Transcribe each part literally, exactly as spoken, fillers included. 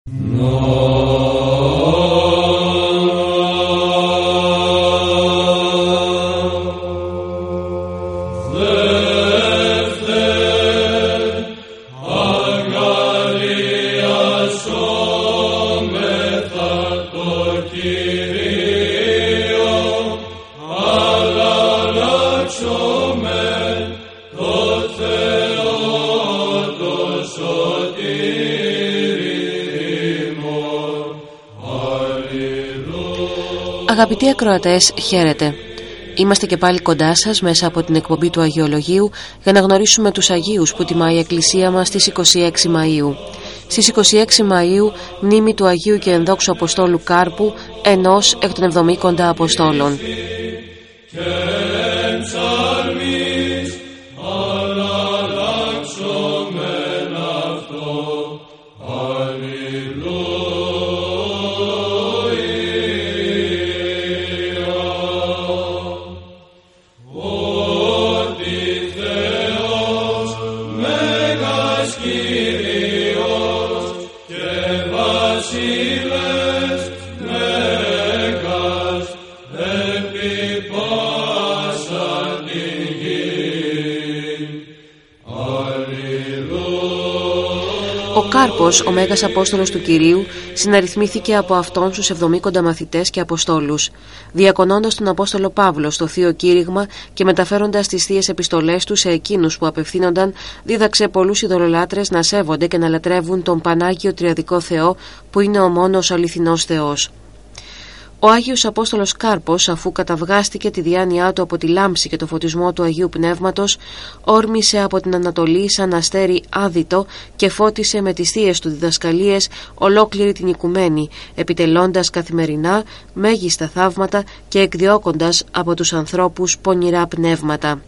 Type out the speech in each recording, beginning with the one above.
Αγαπητοί ακροατές, χαίρετε. Είμαστε και πάλι κοντά σας μέσα από την εκπομπή του Αγιολογίου για να γνωρίσουμε τους Αγίους που τιμά η Εκκλησία μας στις είκοσι έξι Μαΐου. Στις είκοσι έξι Μαΐου, μνήμη του Αγίου και ενδόξου Αποστόλου Κάρπου, ενός εκ των εβδομήκοντα Αποστόλων. Ο Κάρπος, ο Μέγας Απόστολος του Κυρίου, συναριθμήθηκε από αυτόν στους εβδομήκοντα μαθητές και Αποστόλους. Διακονώντας τον Απόστολο Παύλο στο Θείο Κήρυγμα και μεταφέροντας τις θείες επιστολές του σε εκείνους που απευθύνονταν, δίδαξε πολλούς ειδωλολάτρες να σέβονται και να λατρεύουν τον Πανάγιο Τριαδικό Θεό, που είναι ο μόνος αληθινός Θεός. Ο Άγιος Απόστολος Κάρπος, αφού καταυγάστηκε τη διάνοιά του από τη λάμψη και το φωτισμό του Αγίου Πνεύματος, όρμησε από την Ανατολή σαν αστέρι άδυτο και φώτισε με τις θείες του διδασκαλίες ολόκληρη την οικουμένη, επιτελώντας καθημερινά μέγιστα θαύματα και εκδιώκοντας από τους ανθρώπους πονηρά πνεύματα.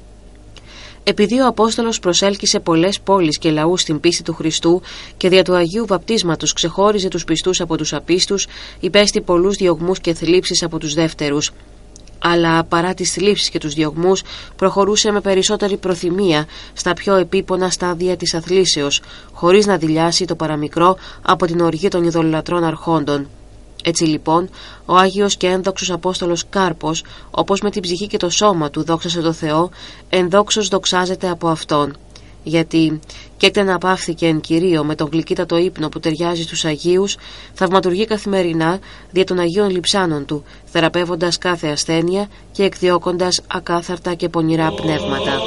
Επειδή ο Απόστολος προσέλκυσε πολλές πόλεις και λαούς στην πίστη του Χριστού και δια του Αγίου Βαπτίσματος ξεχώριζε τους πιστούς από τους απίστους, υπέστη πολλούς διωγμούς και θλίψεις από τους δεύτερους. Αλλά παρά τις θλίψεις και τους διωγμούς, προχωρούσε με περισσότερη προθυμία στα πιο επίπονα στάδια της αθλήσεως, χωρίς να δειλιάσει το παραμικρό από την οργή των ειδωλολατρών αρχόντων. Έτσι λοιπόν, ο Άγιος και ένδοξος Απόστολος Κάρπος, όπως με την ψυχή και το σώμα του δόξασε το Θεό, ενδόξως δοξάζεται από Αυτόν. Γιατί και έκτε απαύθηκε εν Κυρίω με τον γλυκύτατο ύπνο που ταιριάζει στους Αγίους, θαυματουργεί καθημερινά δια των Αγίων λειψάνων του, θεραπεύοντας κάθε ασθένεια και εκδιώκοντας ακάθαρτα και πονηρά πνεύματα.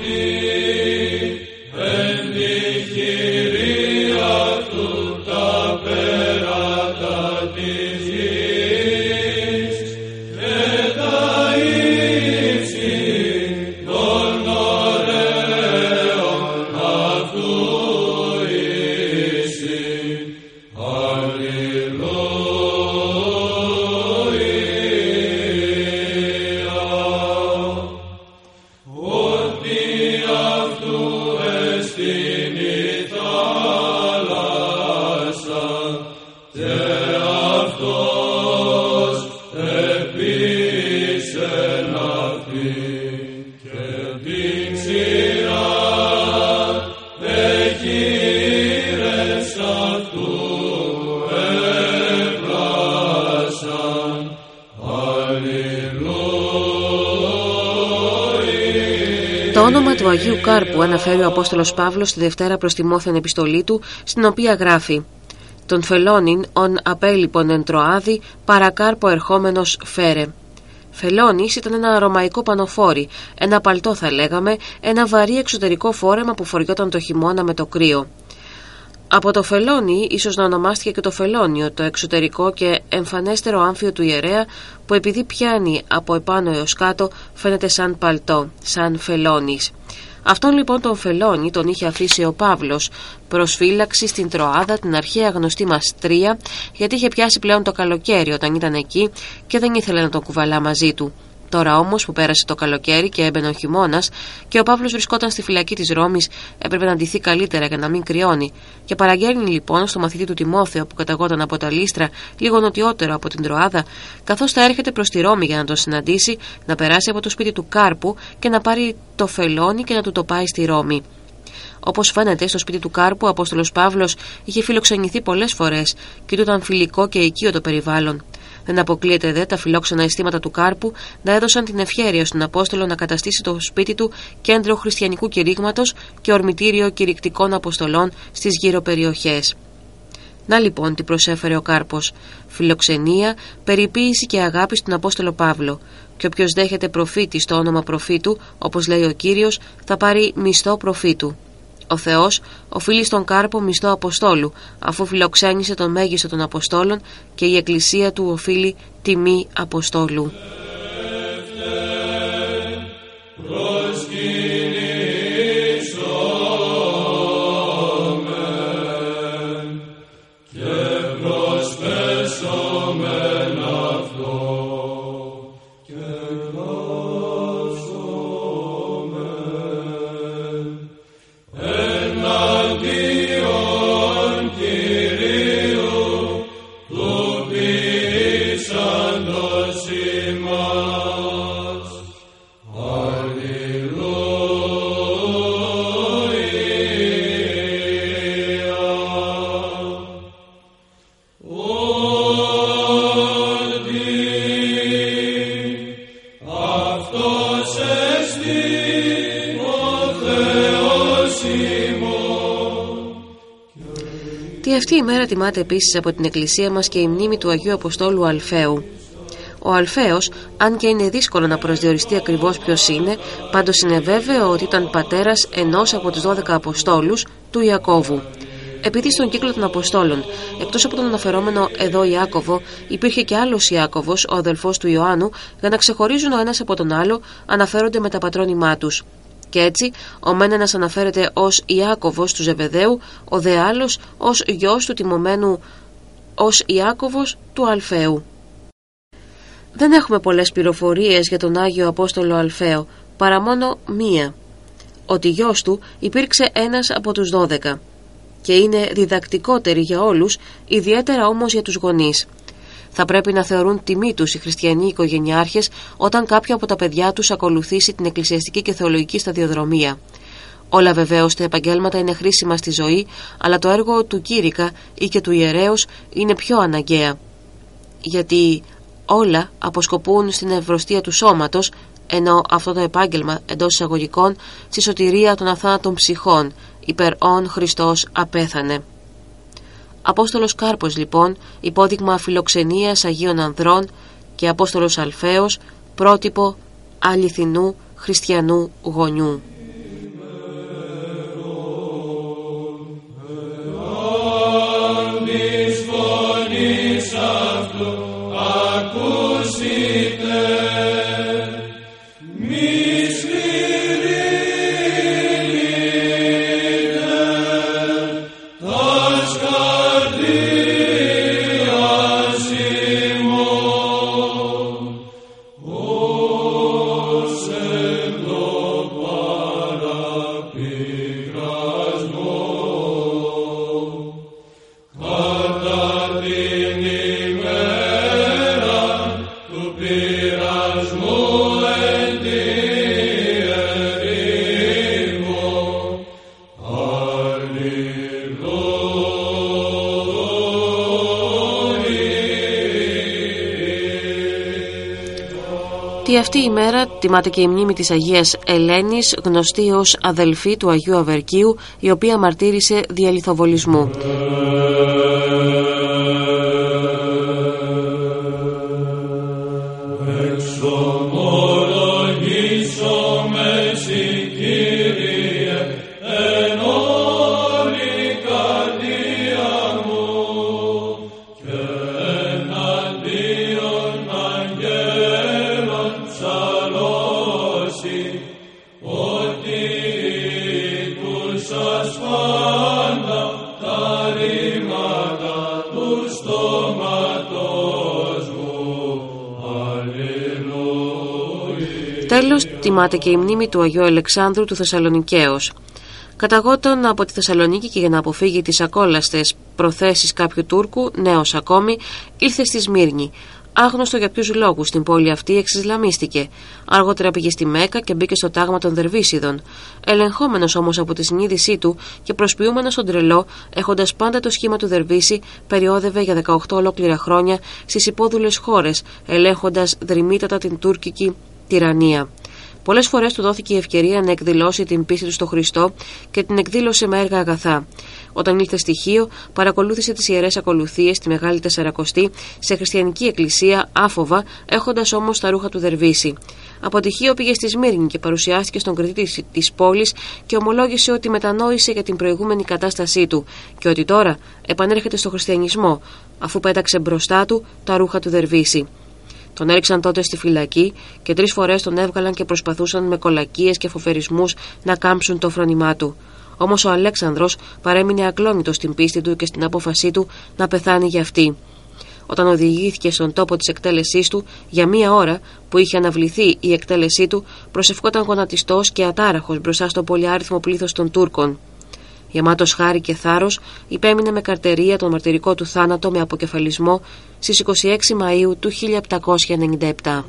Το όνομα του Αγίου Κάρπου αναφέρει ο Απόστολος Παύλος στη Δευτέρα προς Τιμόθεον επιστολή του, στην οποία γράφει «Τον φελώνην ον απέλιπον εν Τροάδη παρακάρπο ερχόμενος φέρε». Φελώνης ήταν ένα ρωμαϊκό πανοφόρι, ένα παλτό θα λέγαμε, ένα βαρύ εξωτερικό φόρεμα που φοριόταν το χειμώνα με το κρύο. Από το φελόνι ίσως να ονομάστηκε και το φελόνιο, το εξωτερικό και εμφανέστερο άμφιο του ιερέα, που επειδή πιάνει από επάνω έως κάτω φαίνεται σαν παλτό, σαν φελόνις. Αυτόν λοιπόν τον φελόνι τον είχε αφήσει ο Παύλος προς φύλαξη στην Τροάδα, την αρχαία γνωστή μας Τρία, γιατί είχε πιάσει πλέον το καλοκαίρι όταν ήταν εκεί και δεν ήθελε να τον κουβαλά μαζί του. Τώρα όμως που πέρασε το καλοκαίρι και έμπαινε ο χειμώνας και ο Παύλος βρισκόταν στη φυλακή της Ρώμης, έπρεπε να ντυθεί καλύτερα για να μην κρυώνει. Και παραγγέλνει λοιπόν στο μαθητή του Τιμόθεο, που καταγόταν από τα Λύστρα, λίγο νοτιότερο από την Τροάδα, καθώς θα έρχεται προς τη Ρώμη για να τον συναντήσει, να περάσει από το σπίτι του Κάρπου και να πάρει το φελόνι και να του το πάει στη Ρώμη. Όπως φαίνεται, στο σπίτι του Κάρπου ο Απόστολος Παύλος είχε φιλοξενηθεί πολλές φορές και του ήταν φιλικό και οικείο το περιβάλλον. Δεν αποκλείεται δε τα φιλόξενα αισθήματα του Κάρπου να έδωσαν την ευχέρεια στον Απόστολο να καταστήσει το σπίτι του κέντρο χριστιανικού κηρύγματος και ορμητήριο κηρυκτικών αποστολών στις γύρω περιοχές. Να λοιπόν τι προσέφερε ο Κάρπος: φιλοξενία, περιποίηση και αγάπη στον Απόστολο Παύλο. Και όποιος δέχεται προφήτη στο όνομα προφήτου, όπως λέει ο Κύριος, θα πάρει μισθό προφήτου. Ο Θεός οφείλει στον Κάρπο μισθό Αποστόλου, αφού φιλοξένησε τον μέγιστο των Αποστόλων, και η Εκκλησία του οφείλει τιμή Αποστόλου. Αυτή η μέρα τιμάται επίσης από την Εκκλησία μας και η μνήμη του Αγίου Αποστόλου Αλφαίου. Ο Αλφαίος, αν και είναι δύσκολο να προσδιοριστεί ακριβώς ποιος είναι, πάντως είναι βέβαιο ότι ήταν πατέρας ενός από τους δώδεκα Αποστόλους, του Ιακώβου. Επειδή στον κύκλο των Αποστόλων, εκτός από τον αναφερόμενο εδώ Ιάκωβο, υπήρχε και άλλος Ιάκωβος, ο αδελφός του Ιωάννου, για να ξεχωρίζουν ο ένας από τον άλλο, αναφέρονται με τα πατρόνυμά τους. Και έτσι, ο μεν ένας αναφέρεται ως Ιάκωβος του Ζεβεδαίου, ο δε άλλος ως γιος του τιμωμένου ως Ιάκωβος του Αλφαίου. Δεν έχουμε πολλές πληροφορίες για τον Άγιο Απόστολο Αλφαίο, παρά μόνο μία: ότι γιος του υπήρξε ένας από τους δώδεκα, και είναι διδακτικότερη για όλους, ιδιαίτερα όμως για τους γονείς. Θα πρέπει να θεωρούν τιμή τους οι χριστιανοί οικογενειάρχες όταν κάποιο από τα παιδιά τους ακολουθήσει την εκκλησιαστική και θεολογική σταδιοδρομία. Όλα βεβαίως τα επαγγέλματα είναι χρήσιμα στη ζωή, αλλά το έργο του κήρυκα ή και του ιερέως είναι πιο αναγκαία. Γιατί όλα αποσκοπούν στην ευρωστία του σώματος, ενώ αυτό το επάγγελμα, εντός εισαγωγικών, στη σωτηρία των αθάνατων ψυχών, υπερ όν Χριστός απέθανε. Απόστολος Κάρπος λοιπόν, υπόδειγμα φιλοξενίας Αγίων Ανδρών, και Απόστολος Αλφαίος, πρότυπο αληθινού χριστιανού γονιού. Τι αυτή η μέρα τιμάται και η μνήμη της Αγίας Ελένης, γνωστή ως αδελφή του Αγίου Αβερκίου, η οποία μαρτύρησε δια λιθοβολισμού. Τέλος, τιμάται και η μνήμη του Αγίου Αλεξάνδρου του Θεσσαλονικαίος. Καταγόταν από τη Θεσσαλονίκη και για να αποφύγει τις ακόλαστες προθέσεις κάποιου Τούρκου, νέος ακόμη, ήρθε στη Σμύρνη. άγνωστο για ποιους λόγους στην πόλη αυτή εξισλαμίστηκε. Αργότερα πήγε στη Μέκα και μπήκε στο τάγμα των Δερβίσιδων. Ελεγχόμενος όμως από τη συνείδησή του και προσποιούμενος τον τρελό, έχοντας πάντα το σχήμα του Δερβίση, περιόδευε για δεκαοκτώ ολόκληρα χρόνια στις υπόδουλες χώρες, ελέγχοντας δρυμύτατα την τουρκική τυραννία. Πολλές φορές του δόθηκε η ευκαιρία να εκδηλώσει την πίστη του στο Χριστό και την εκδήλωσε με έργα αγαθά. Όταν ήλθε στοιχείο, παρακολούθησε τις ιερές ακολουθίες στη Μεγάλη Τεσσαρακοστή σε χριστιανική εκκλησία, άφοβα, έχοντας όμως τα ρούχα του Δερβίση. Από τυχείο πήγε στη Σμύρνη και παρουσιάστηκε στον κριτή της πόλης και ομολόγησε ότι μετανόησε για την προηγούμενη κατάστασή του και ότι τώρα επανέρχεται στο χριστιανισμό, αφού πέταξε μπροστά του τα ρούχα του Δερβίση. Τον έριξαν τότε στη φυλακή και τρεις φορές τον έβγαλαν και προσπαθούσαν με κολακίες και φοβερισμούς να κάμψουν το φρόνημά του. Όμως ο Αλέξανδρος παρέμεινε ακλόνητος στην πίστη του και στην απόφασή του να πεθάνει για αυτή. Όταν οδηγήθηκε στον τόπο της εκτέλεσής του, για μία ώρα που είχε αναβληθεί η εκτέλεσή του, προσευχόταν γονατιστός και ατάραχος μπροστά στο πολυάριθμο πλήθος των Τούρκων. Γεμάτος χάρη και θάρρος, υπέμεινε με καρτερία τον μαρτυρικό του θάνατο με αποκεφαλισμό στις είκοσι έξι Μαΐου του χίλια επτακόσια ενενήντα επτά.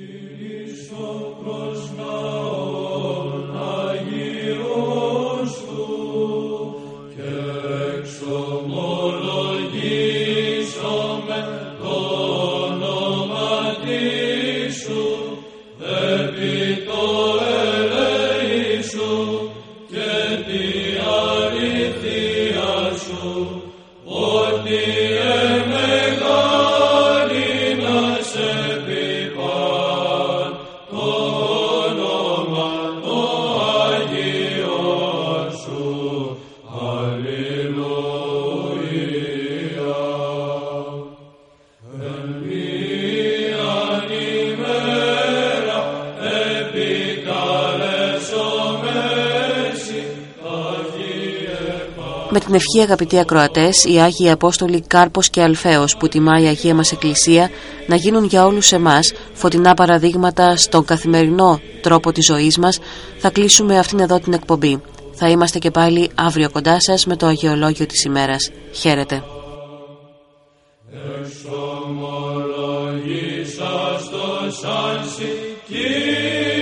Με την ευχή, αγαπητοί ακροατές, οι Άγιοι Απόστολοι Κάρπος και Αλφαίος που τιμά η Αγία μας Εκκλησία να γίνουν για όλους εμάς φωτεινά παραδείγματα στον καθημερινό τρόπο της ζωής μας, θα κλείσουμε αυτήν εδώ την εκπομπή. Θα είμαστε και πάλι αύριο κοντά σας με το Αγιολόγιο της ημέρας. Χαίρετε. Εξομολογήσας το σαν